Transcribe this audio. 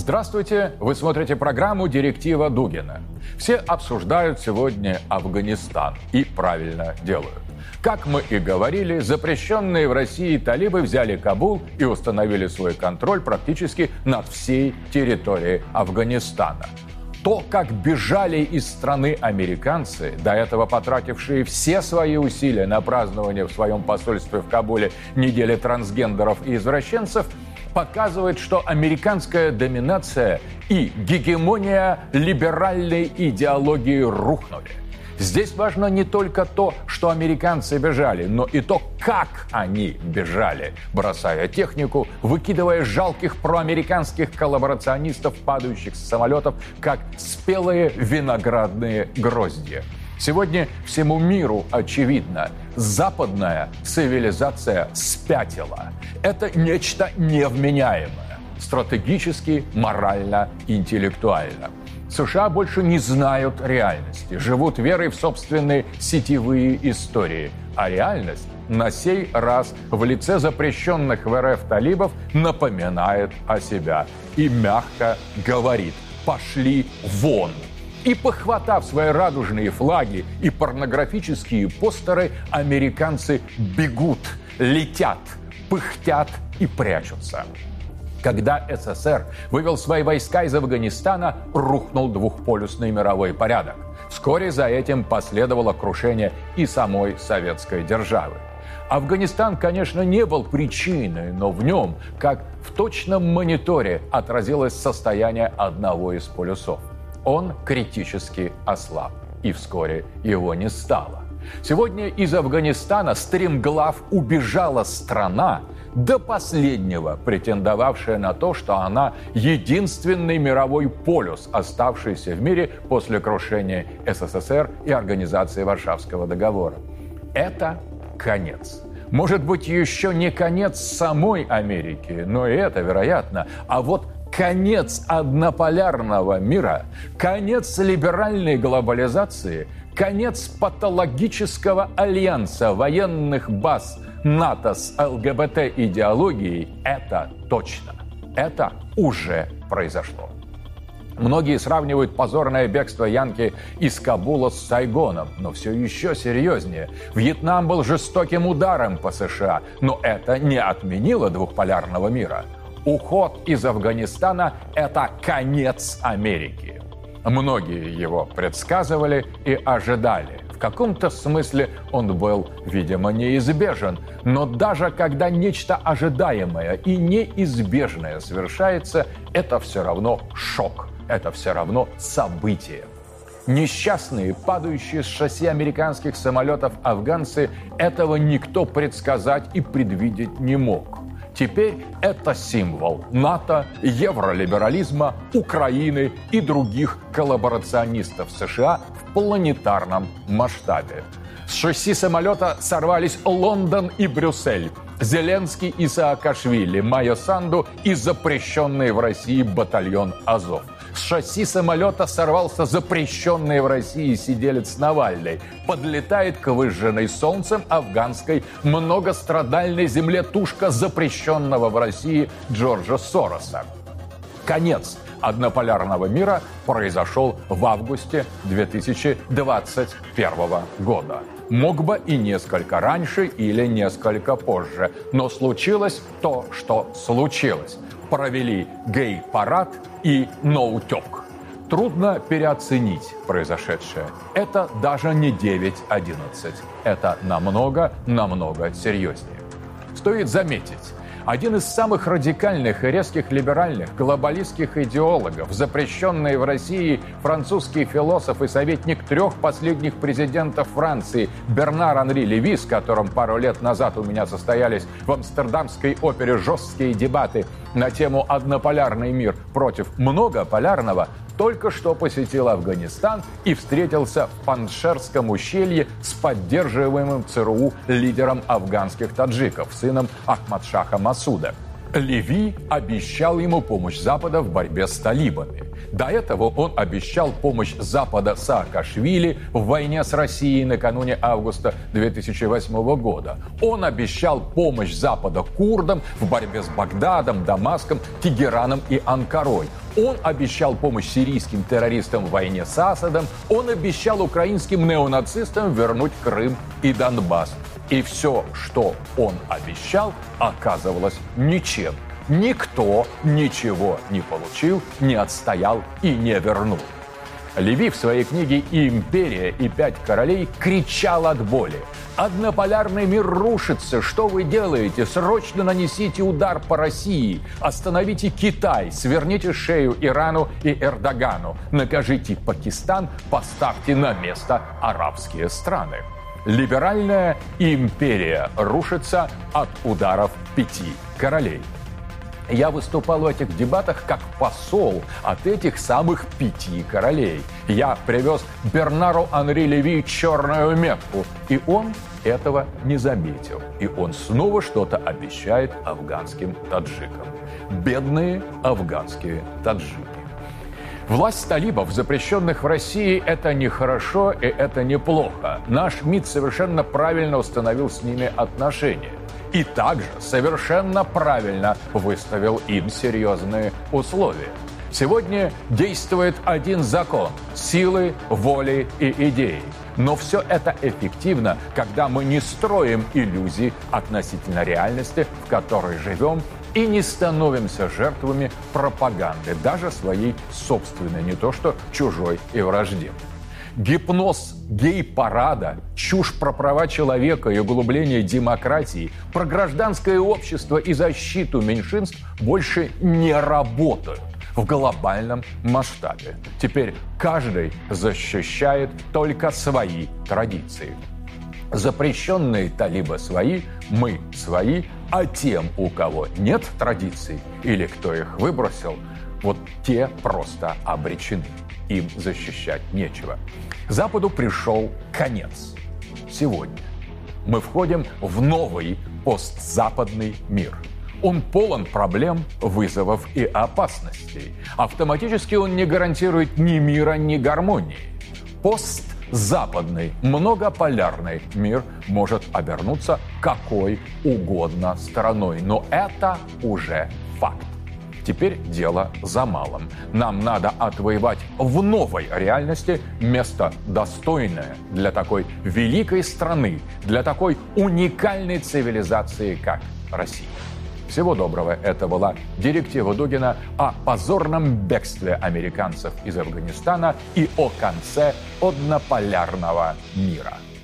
Здравствуйте! Вы смотрите программу «Директива Дугина». Все обсуждают сегодня Афганистан. И правильно делают. Как мы и говорили, запрещенные в России талибы взяли Кабул и установили свой контроль практически над всей территорией Афганистана. То, как бежали из страны американцы, до этого потратившие все свои усилия на празднование в своем посольстве в Кабуле недели трансгендеров и извращенцев, показывает, что американская доминация и гегемония либеральной идеологии рухнули. Здесь важно не только то, что американцы бежали, но и то, как они бежали, бросая технику, выкидывая жалких проамериканских коллаборационистов, падающих с самолетов, как спелые виноградные гроздья. Сегодня всему миру очевидно, западная цивилизация спятила. Это нечто невменяемое, стратегически, морально, интеллектуально. США больше не знают реальности, живут верой в собственные сетевые истории. А реальность на сей раз в лице запрещенных в РФ талибов напоминает о себе и мягко говорит: «Пошли вон!». И, похватав свои радужные флаги и порнографические постеры, американцы бегут, летят, пыхтят и прячутся. Когда СССР вывел свои войска из Афганистана, рухнул двухполюсный мировой порядок. Вскоре за этим последовало крушение и самой советской державы. Афганистан, конечно, не был причиной, но в нем, как в точном мониторе, отразилось состояние одного из полюсов. Он критически ослаб, и вскоре его не стало. Сегодня из Афганистана стремглав убежала страна, до последнего претендовавшая на то, что она единственный мировой полюс, оставшийся в мире после крушения СССР и организации Варшавского договора. Это конец. Может быть, еще не конец самой Америки, но и это вероятно. А вот конец однополярного мира, конец либеральной глобализации, конец патологического альянса военных баз НАТО с ЛГБТ-идеологией – это точно. Это уже произошло. Многие сравнивают позорное бегство Янки из Кабула с Сайгоном, но все еще серьезнее. Вьетнам был жестоким ударом по США, но это не отменило двухполярного мира. Уход из Афганистана – это конец Америки. Многие его предсказывали и ожидали. В каком-то смысле он был, видимо, неизбежен. Но даже когда нечто ожидаемое и неизбежное совершается, это все равно шок, это все равно событие. Несчастные, падающие с шасси американских самолетов афганцы, этого никто предсказать и предвидеть не мог. Теперь это символ НАТО, евролиберализма, Украины и других коллаборационистов США в планетарном масштабе. С шасси самолета сорвались Лондон и Брюссель, Зеленский и Саакашвили, Майя Санду и запрещенный в России батальон Азов. С шасси самолета сорвался запрещенный в России сиделец Навальный. Подлетает к выжженной солнцем афганской многострадальной земле тушка запрещенного в России Джорджа Сороса. Конец однополярного мира произошел в августе 2021 года. Мог бы и несколько раньше или несколько позже. Но случилось то, что случилось. Провели гей-парад и ноутек. Трудно переоценить произошедшее. Это даже не 9-11. Это намного серьезнее. Стоит заметить, один из самых радикальных и резких либеральных глобалистских идеологов, запрещенный в России французский философ и советник 3 последних президентов Франции Бернар Анри Леви, с которым пару лет назад у меня состоялись в Амстердамской опере жесткие дебаты на тему «Однополярный мир против многополярного», только что посетил Афганистан и встретился в Паншерском ущелье с поддерживаемым ЦРУ лидером афганских таджиков, сыном Ахмадшаха Масуда. Леви обещал ему помощь Запада в борьбе с талибами. До этого он обещал помощь Запада Саакашвили в войне с Россией накануне августа 2008 года. Он обещал помощь Запада курдам в борьбе с Багдадом, Дамаском, Тегераном и Анкарой. Он обещал помощь сирийским террористам в войне с Асадом. Он обещал украинским неонацистам вернуть Крым и Донбасс. И все, что он обещал, оказывалось ничем. Никто ничего не получил, не отстоял и не вернул. Леви в своей книге «Империя и 5 королей» кричал от боли. «Однополярный мир рушится! Что вы делаете? Срочно нанесите удар по России! Остановите Китай! Сверните шею Ирану и Эрдогану! Накажите Пакистан! Поставьте на место арабские страны!» Либеральная империя рушится от ударов 5 королей. Я выступал в этих дебатах как посол от этих самых 5 королей. Я привез Бернару Анри Леви черную метку, и он этого не заметил. И он снова что-то обещает афганским таджикам. Бедные афганские таджики. Власть талибов, запрещенных в России, это не хорошо и это неплохо. Наш МИД совершенно правильно установил с ними отношения. И также совершенно правильно выставил им серьезные условия. Сегодня действует один закон – силы, воли и идеи. Но все это эффективно, когда мы не строим иллюзий относительно реальности, в которой живем, и не становимся жертвами пропаганды, даже своей собственной, не то что чужой и враждебной. Гипноз гей-парада, чушь про права человека и углубление демократии, про гражданское общество и защиту меньшинств больше не работают в глобальном масштабе. Теперь каждый защищает только свои традиции. Запрещенные талибы свои, мы свои, а тем, у кого нет традиций или кто их выбросил, вот те просто обречены. Им защищать нечего. Западу пришел конец. Сегодня мы входим в новый постзападный мир. Он полон проблем, вызовов и опасностей. Автоматически он не гарантирует ни мира, ни гармонии. Постзападный, многополярный мир может обернуться какой угодно стороной. Но это уже факт. Теперь дело за малым. Нам надо отвоевать в новой реальности место достойное для такой великой страны, для такой уникальной цивилизации, как Россия. Всего доброго. Это была директива Дугина о позорном бегстве американцев из Афганистана и о конце однополярного мира.